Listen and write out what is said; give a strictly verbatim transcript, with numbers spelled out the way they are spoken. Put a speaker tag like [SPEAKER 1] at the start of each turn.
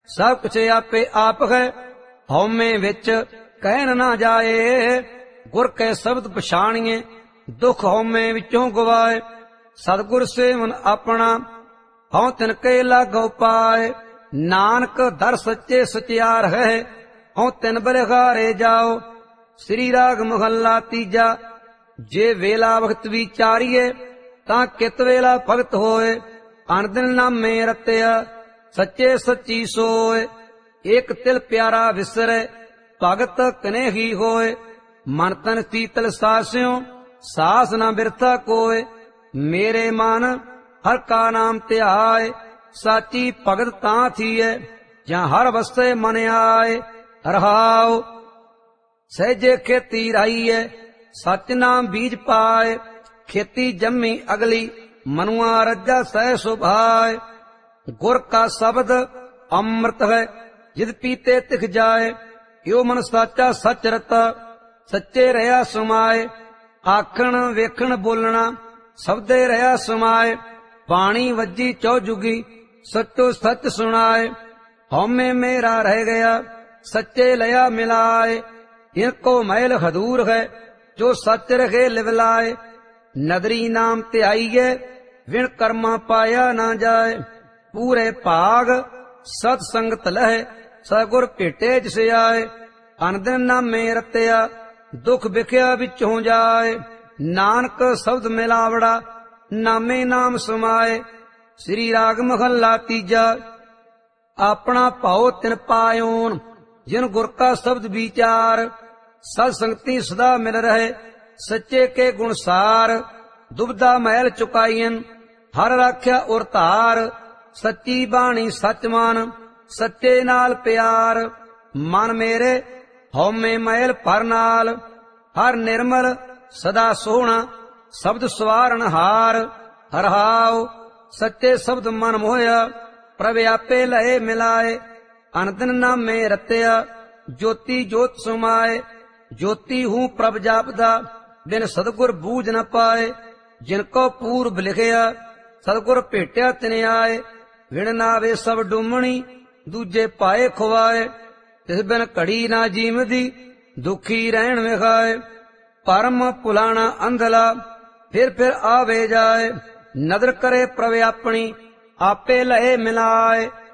[SPEAKER 1] सब कुछ आपे आप है, हौमे विच कहन ना जाए। गुर के शब्द पछाणिए, दुख हौमे विचों गवाए। सतगुर सेवन अपना, हौं तिनके लागो पाए। नानक दर सच्चे सचियार है, हौं तिन बलिहारे जाओ। श्री राग महला तीजा। जे वेला भगत विचारिए, तां कित वेला भगत होए। अन दिन नामे रत्या, सच्चे सच्ची सोए। एक तिल प्यारा विसरे, भगत कने ही होए। मन तन शीतल सास्यों, सास न बिरथा कोय। मेरे मन हर का नाम ध्याए, साची भगत तां थीए। जहाँ हर वसे मन आए, रहाओ। सहजे खेती राईए, सच नाम बीज पाए। खेती जम्मी अगली, मनुआ रज्जा सह सुभाए। गुर का शब्द अमृत है, जिद पीते तिख जाए। यो मन साचा सच रता, सच्चे रहा समाए। आखण वेखण बोलना, शब्दे रहा समाए। बाणी वज्जी चौजुगी, सचो सच सुनाए। हौमे मेरा रह गया, सच्चे लया मिलाए। इनको मैल हदूर है, जो सच रखे लिवलाए। नदरी नाम त्याइए, विण कर्मा पाया ना जाए। पूरे भाग सत संगत लह, सगुर भेटे जिस आए। अन दिन नामे रत्या, दुख बिख्या विचों जाए। नानक शब्द मिलावड़ा, नामे नाम समाए। श्री राग महला तीजा। अपना भाव तिन पायोन, जिन गुर का शब्द विचार। सत संगति सदा मिल रहे, सच्चे के गुण सार। दुबदा महल चुकाईन, हर राख्या उर धार। सच्ची बाणी सच मान, सच्चे नाल प्यार। मन मेरे हौमे महल भर नाल, हर निर्मल सदा सोहना। शब्द सवारण हार, हरहाओ। सच्चे शब्द मन मोहया, प्रभ आपे लहे मिलाए। अन दिन नामे रत्या, ज्योति जोत समाए। ज्योति हूँ प्रभ जापदा, बिन सतगुर बूझ न पाए। जिनको पूर्व लिखिया, सतगुर भेटिया तिन आए। विण नावे सब डूमणी, दूजे पाए खुआए। तिस बिन घड़ी ना जीवदी, दुखी रहन विखाए। परम पुलाना अंधला, फिर फिर आवे जाए। नदर करे प्रभ अपनी, आपे लहे मिलाए।